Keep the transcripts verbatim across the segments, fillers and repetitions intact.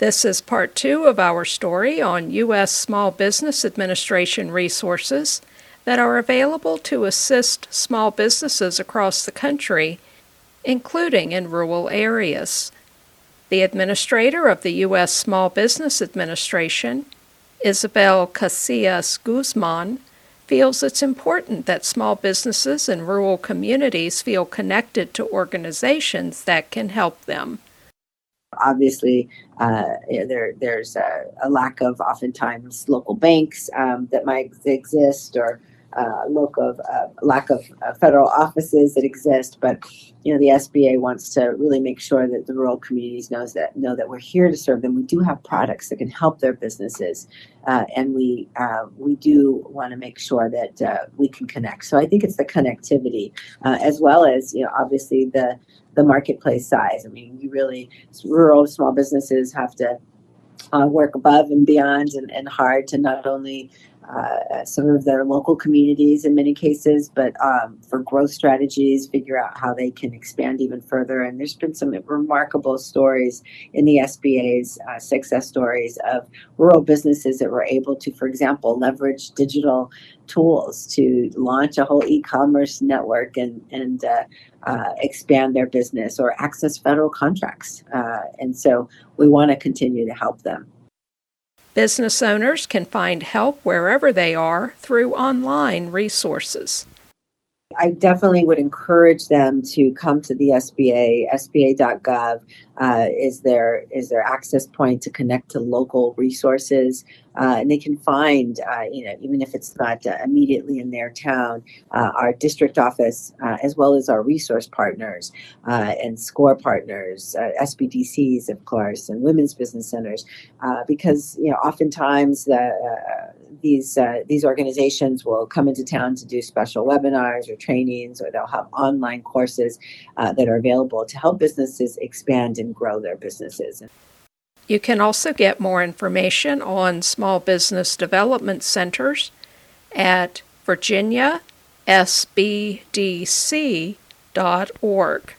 This is part two of our story on U S Small Business Administration resources that are available to assist small businesses across the country, including in rural areas. The administrator of the U S Small Business Administration, Isabel Casillas Guzman, feels it's important that small businesses in rural communities feel connected to organizations that can help them. Obviously, uh, there there's a, a lack of oftentimes local banks um, that might exist, or uh, local uh, lack of uh, federal offices that exist. But you know, the S B A wants to really make sure that the rural communities knows that know that we're here to serve them. We do have products that can help their businesses, uh, and we uh, we do want to make sure that uh, we can connect. So I think it's the connectivity, uh, as well as you know, obviously the the marketplace size. I mean, you really, rural small businesses have to uh, work above and beyond and, and hard to not only uh, serve their local communities in many cases, but um, for growth strategies, figure out how they can expand even further. And there's been some remarkable stories in the S B A's uh, success stories of rural businesses that were able to, for example, leverage digital tools to launch a whole e-commerce network and, and uh, uh, expand their business or access federal contracts. Uh, and so we want to continue to help them. Business owners can find help wherever they are through online resources. I definitely would encourage them to come to the S B A. S B A dot gov uh, is their is their access point to connect to local resources, uh, and they can find, uh, you know, even if it's not uh, immediately in their town, uh, our district office, uh, as well as our resource partners uh, and SCORE partners, uh, S B D Cs, of course, and women's business centers, uh, because you know, oftentimes the uh, these uh, these organizations will come into town to do special webinars or trainings, or they'll have online courses uh, that are available to help businesses expand and grow their businesses. You can also get more information on small business development centers at virginia s b d c dot org.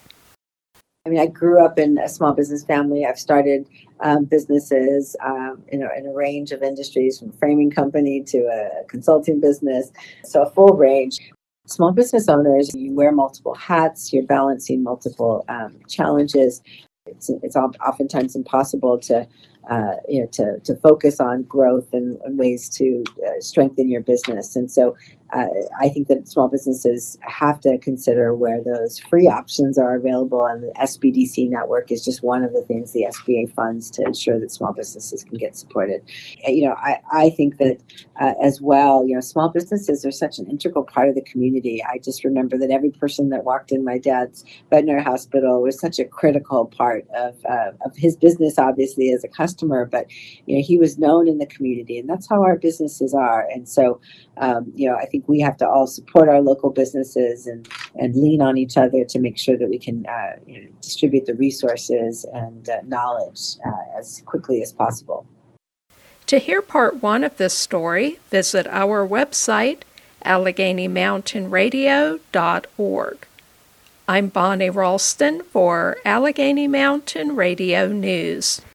I mean, I grew up in a small business family. I've started um, businesses um, in, a, in a range of industries, from framing company to a consulting business, so a full range. Small business owners, you wear multiple hats, you're balancing multiple um, challenges. It's, it's oftentimes impossible to, uh, you know, to, to focus on growth and, and ways to uh, strengthen your business. And so uh, I think that small businesses have to consider where those free options are available, and the S B D C network is just one of the things the S B A funds to ensure that small businesses can get supported. You know, I, I think that uh, as well, you know, small businesses are such an integral part of the community. I just remember that every person that walked in my dad's veterinary hospital was such a critical part of, uh, of his business, obviously, as a customer, but, you know, he was known in the community, and that's how our businesses are. And so, um, you know, I think we have to all support our local businesses and, and lean on each other to make sure that we can uh, you know, distribute the resources and uh, knowledge uh, as quickly as possible. To hear part one of this story, visit our website, allegheny mountain radio dot org. I'm Bonnie Ralston for Allegheny Mountain Radio News.